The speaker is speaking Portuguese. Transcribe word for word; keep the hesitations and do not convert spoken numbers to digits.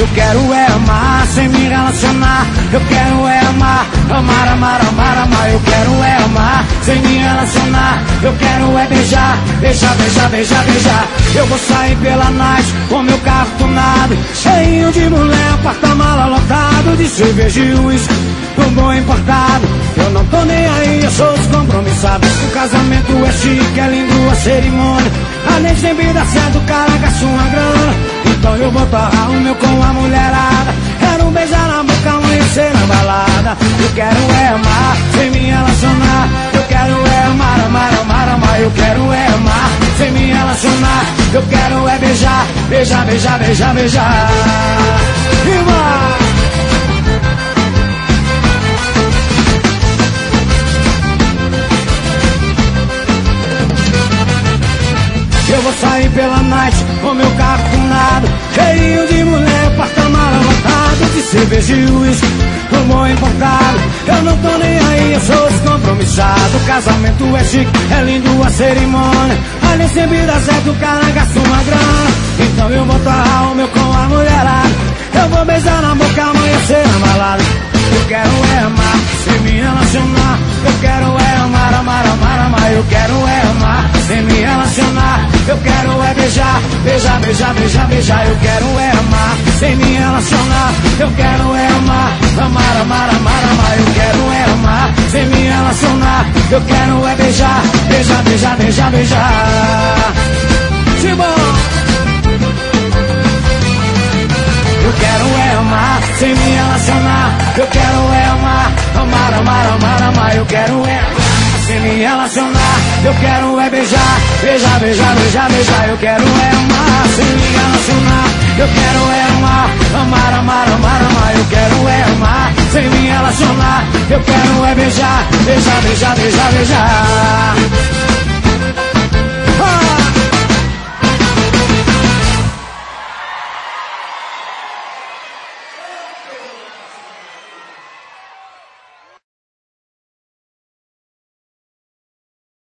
Eu quero é amar sem me relacionar. Eu quero é amar, amar, amar, amar, amar. Eu quero é amar sem me relacionar. Eu quero é beijar, beijar, beijar, beijar, beijar. Eu vou sair pela night com meu carro tunado, cheinho de mulher, porta-mala lotado de cerveja e uísque, um bom importado. Eu não tô nem aí, eu sou descompromissado. O casamento é chique, é lindo a cerimônia. Além de bebida certo, o cara gasta uma grana. Então eu vou torrar o meu com a mulherada. Quero beijar na boca, amanhecer na balada. Eu quero é amar sem me relacionar. Eu quero é amar, amar, amar, amar. Eu quero é amar sem me relacionar. Eu quero é beijar, beijar, beijar, beijar, beijar. Viva! Eu vou sair pela night com meu carro tunado, cheinho de mulher, porta-mala lotado de cerveja e uísque, um bom importado. Eu não tô nem aí, eu sou descompromissado. O casamento é chique, é lindo a cerimônia. Ali sem vida certo, o cara gasta uma grana. Então eu vou torrar o meu com a mulherada. Eu vou beijar na boca, amanhecer na balada. Eu quero é amar sem me relacionar. Eu quero é amar, amar, amar, amar. Eu quero é amar sem me relacionar. Eu quero é beijar, beijar, beijar, beijar, beijar. Eu quero é amar sem me relacionar. Eu quero é amar, amar, amar, amar, amar. Eu quero é amar sem me relacionar. Eu quero é beijar, beijar, beijar, beijar, beijar. Simão! Eu quero é amar sem me relacionar. Eu quero é amar, amar, amar, amar, amar. Eu quero é amar sem me relacionar. Eu quero é beijar, beijar, beijar, beijar, beijar. Eu quero é amar sem me relacionar. Eu quero é amar, amar, amar, amar, amar. Eu quero é amar sem me relacionar. Eu quero é beijar, beijar, beijar, beijar, beijar.